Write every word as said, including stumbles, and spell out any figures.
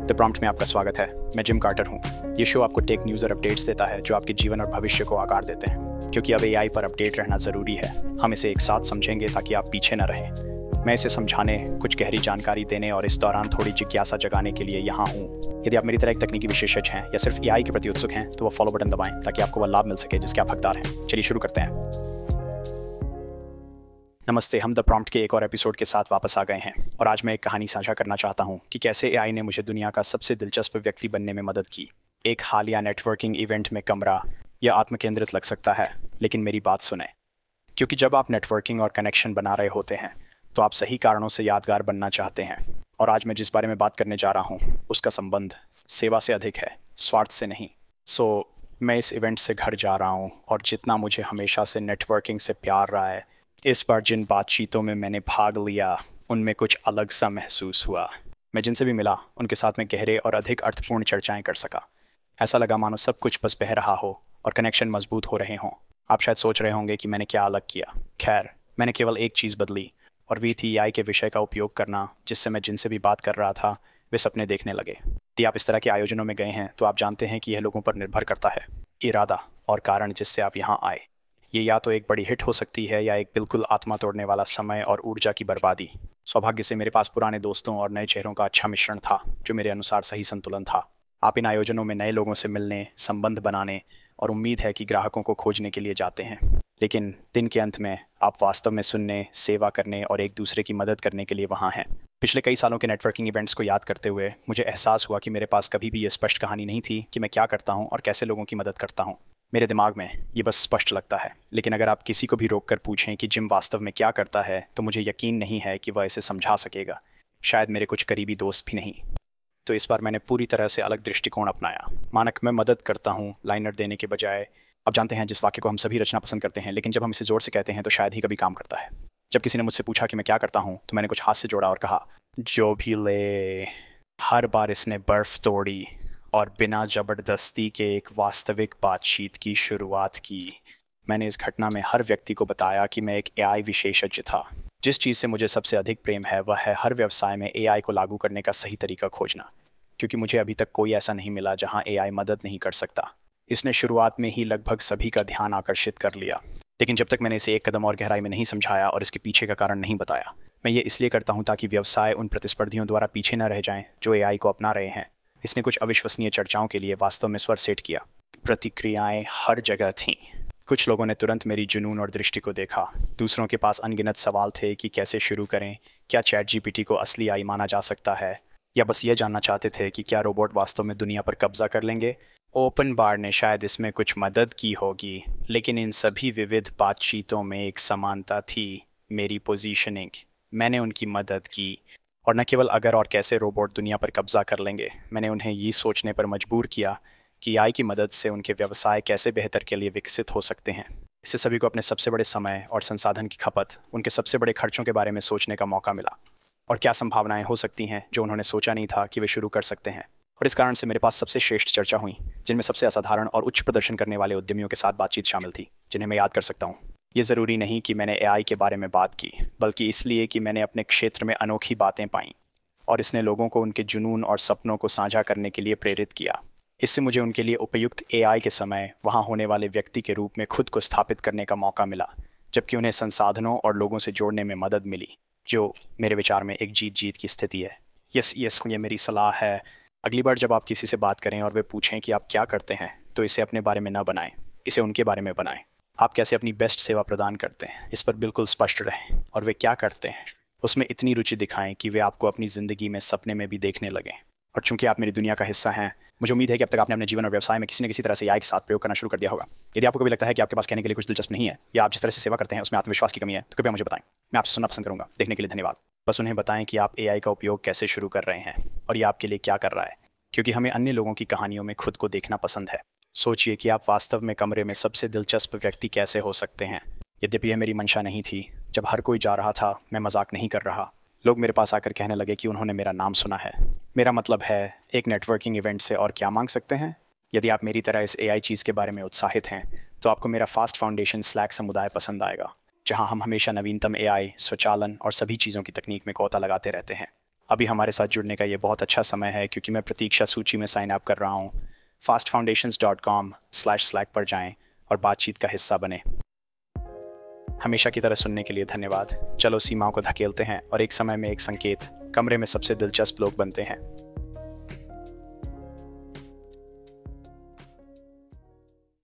The prompt में आपका स्वागत है। मैं जिम कार्टर हूँ। ये शो आपको टेक न्यूज़ और अपडेट्स देता है जो आपके जीवन और भविष्य को आकार देते हैं। क्योंकि अब एआई पर अपडेट रहना ज़रूरी है, हम इसे एक साथ समझेंगे ताकि आप पीछे न रहें। मैं इसे समझाने, कुछ गहरी जानकारी देने और इस दौरान थोड़ी जिज्ञासा जगाने के लिए यहाँ हूँ। यदि आप मेरी तरह एक तकनीकी विशेषज्ञ हैं या सिर्फ एआई के प्रति उत्सुक हैं तो वो फॉलो बटन दबाएं ताकि आपको वह लाभ मिल सके जिसके आप हकदार हैं। चलिए शुरू करते हैं। नमस्ते, हम द प्रॉम्प्ट के एक और एपिसोड के साथ वापस आ गए हैं और आज मैं एक कहानी साझा करना चाहता हूं कि कैसे एआई ने मुझे दुनिया का सबसे दिलचस्प व्यक्ति बनने में मदद की। एक हालिया नेटवर्किंग इवेंट में कमरा यह आत्मकेंद्रित लग सकता है, लेकिन मेरी बात सुने, क्योंकि जब आप नेटवर्किंग और कनेक्शन बना रहे होते हैं तो आप सही कारणों से यादगार बनना चाहते हैं। और आज मैं जिस बारे में बात करने जा रहा हूँ उसका संबंध सेवा से अधिक है, स्वार्थ से नहीं। सो मैं इस इवेंट से घर जा रहा हूँ और जितना मुझे हमेशा से नेटवर्किंग से प्यार रहा है, इस बार जिन बातचीतों में मैंने भाग लिया उनमें कुछ अलग सा महसूस हुआ। मैं जिनसे भी मिला उनके साथ में गहरे और अधिक अर्थपूर्ण चर्चाएं कर सका। ऐसा लगा मानो सब कुछ बस बह रहा हो और कनेक्शन मजबूत हो रहे हों। आप शायद सोच रहे होंगे कि मैंने क्या अलग किया। खैर, मैंने केवल एक चीज़ बदली और वी थी एआई के विषय का उपयोग करना, जिससे मैं जिनसे भी बात कर रहा था वे सपने देखने लगे। यदि आप इस तरह के आयोजनों में गए हैं तो आप जानते हैं कि यह लोगों पर निर्भर करता है, इरादा और कारण जिससे आप यहाँ आए। ये या तो एक बड़ी हिट हो सकती है या एक बिल्कुल आत्मा तोड़ने वाला समय और ऊर्जा की बर्बादी। सौभाग्य से मेरे पास पुराने दोस्तों और नए चेहरों का अच्छा मिश्रण था जो मेरे अनुसार सही संतुलन था। आप इन आयोजनों में नए लोगों से मिलने, संबंध बनाने और उम्मीद है कि ग्राहकों को खोजने के लिए जाते हैं, लेकिन दिन के अंत में आप वास्तव में सुनने, सेवा करने और एक दूसरे की मदद करने के लिए वहाँ हैं। पिछले कई सालों के नेटवर्किंग इवेंट्स को याद करते हुए मुझे एहसास हुआ कि मेरे पास कभी भी ये स्पष्ट कहानी नहीं थी कि मैं क्या करता हूँ और कैसे लोगों की मदद करता हूँ। मेरे दिमाग में ये बस स्पष्ट लगता है, लेकिन अगर आप किसी को भी रोक कर पूछें कि जिम वास्तव में क्या करता है तो मुझे यकीन नहीं है कि वह इसे समझा सकेगा, शायद मेरे कुछ करीबी दोस्त भी नहीं। तो इस बार मैंने पूरी तरह से अलग दृष्टिकोण अपनाया। मानक मैं मदद करता हूँ लाइनर देने के बजाय। अब जानते हैं जिस वाक्य को हम सभी रचना पसंद करते हैं, लेकिन जब हम इसे जोर से कहते हैं तो शायद ही कभी काम करता है। जब किसी ने मुझसे पूछा कि मैं क्या करता हूँ तो मैंने कुछ हाथ से जोड़ा और कहा, जो भी ले। हर बार इसने बर्फ तोड़ी और बिना जबरदस्ती के एक वास्तविक बातचीत की शुरुआत की। मैंने इस घटना में हर व्यक्ति को बताया कि मैं एक एआई विशेषज्ञ था। जिस चीज़ से मुझे सबसे अधिक प्रेम है वह है हर व्यवसाय में एआई को लागू करने का सही तरीका खोजना, क्योंकि मुझे अभी तक कोई ऐसा नहीं मिला जहां एआई मदद नहीं कर सकता। इसने शुरुआत में ही लगभग सभी का ध्यान आकर्षित कर लिया, लेकिन जब तक मैंने इसे एक कदम और गहराई में नहीं समझाया और इसके पीछे का कारण नहीं बताया। मैं ये इसलिए करता हूँ ताकि व्यवसाय उन प्रतिस्पर्धियों द्वारा पीछे न रह जाएं जो एआई को अपना रहे हैं। इसने कुछ अविश्वसनीय चर्चाओं के लिए वास्तव में स्वर सेट किया। प्रतिक्रियाएं हर जगह थीं। कुछ लोगों ने तुरंत मेरी जुनून और दृष्टि को देखा। दूसरों के पास अनगिनत सवाल थे कि कैसे शुरू करें, क्या चैट जीपीटी को असली आई माना जा सकता है, या बस ये जानना चाहते थे कि क्या रोबोट वास्तव में दुनिया पर कब्जा कर लेंगे। ओपन बार ने शायद इसमें कुछ मदद की होगी, लेकिन इन सभी विविध बातचीतों में एक समानता थी, मेरी पोजीशनिंग। मैंने उनकी मदद की, और न केवल अगर और कैसे रोबोट दुनिया पर कब्जा कर लेंगे, मैंने उन्हें ये सोचने पर मजबूर किया कि एआई की मदद से उनके व्यवसाय कैसे बेहतर के लिए विकसित हो सकते हैं। इससे सभी को अपने सबसे बड़े समय और संसाधन की खपत, उनके सबसे बड़े खर्चों के बारे में सोचने का मौका मिला और क्या संभावनाएं हो सकती हैं जो उन्होंने सोचा नहीं था कि वे शुरू कर सकते हैं। और इस कारण से मेरे पास सबसे श्रेष्ठ चर्चा हुई, जिनमें सबसे असाधारण और उच्च प्रदर्शन करने वाले उद्यमियों के साथ बातचीत शामिल थी, जिन्हें मैं याद कर सकता हूँ। ये ज़रूरी नहीं कि मैंने एआई के बारे में बात की, बल्कि इसलिए कि मैंने अपने क्षेत्र में अनोखी बातें पाईं और इसने लोगों को उनके जुनून और सपनों को साझा करने के लिए प्रेरित किया। इससे मुझे उनके लिए उपयुक्त एआई के समय वहाँ होने वाले व्यक्ति के रूप में खुद को स्थापित करने का मौका मिला, जबकि उन्हें संसाधनों और लोगों से जोड़ने में मदद मिली, जो मेरे विचार में एक जीत जीत की स्थिति है। यस यस ये मेरी सलाह है। अगली बार जब आप किसी से बात करें और वे पूछें कि आप क्या करते हैं, तो इसे अपने बारे में न बनाएं, इसे उनके बारे में बनाएं। आप कैसे अपनी बेस्ट सेवा प्रदान करते हैं, इस पर बिल्कुल स्पष्ट रहें, और वे क्या करते हैं उसमें इतनी रुचि दिखाएं कि वे आपको अपनी ज़िंदगी में सपने में भी देखने लगें। और चूंकि आप मेरी दुनिया का हिस्सा हैं, मुझे उम्मीद है कि अब तक आपने अपने जीवन और व्यवसाय में किसी न किसी तरह से एआई के साथ प्रयोग करना शुरू कर दिया होगा। यदि आपको कभी लगता है कि आपके पास कहने के लिए कुछ दिलचस्प नहीं है, या आप जिस तरह से सेवा करते हैं उसमें आत्मविश्वास की कमी है, तो कृपया मुझे बताएं। मैं आपसे सुनना पसंद करूंगा। देखने के लिए धन्यवाद। बस उन्हें बताएं कि आप एआई का उपयोग कैसे शुरू कर रहे हैं और ये आपके लिए क्या कर रहा है, क्योंकि हमें अन्य लोगों की कहानियों में खुद को देखना पसंद है। सोचिए कि आप वास्तव में कमरे में सबसे दिलचस्प व्यक्ति कैसे हो सकते हैं। यद्यपि यह मेरी मंशा नहीं थी, जब हर कोई जा रहा था मैं मजाक नहीं कर रहा। लोग मेरे पास आकर कहने लगे कि उन्होंने मेरा नाम सुना है। मेरा मतलब है, एक नेटवर्किंग इवेंट से और क्या मांग सकते हैं। यदि आप मेरी तरह इस एआई चीज़ के बारे में उत्साहित हैं तो आपको मेरा फास्ट फाउंडेशन स्लैक समुदाय पसंद आएगा, जहां हम हमेशा नवीनतम एआई, स्वचालन और सभी चीज़ों की तकनीक में कोता लगाते रहते हैं। अभी हमारे साथ जुड़ने का ये बहुत अच्छा समय है क्योंकि मैं प्रतीक्षा सूची में साइन अप कर रहा हूँ। Fast foundations dot com slash slack पर जाएं और बातचीत का हिस्सा बने। हमेशा की तरह सुनने के लिए धन्यवाद। चलो सीमाओं को धकेलते हैं और एक समय में एक संकेत कमरे में सबसे दिलचस्प लोग बनते हैं।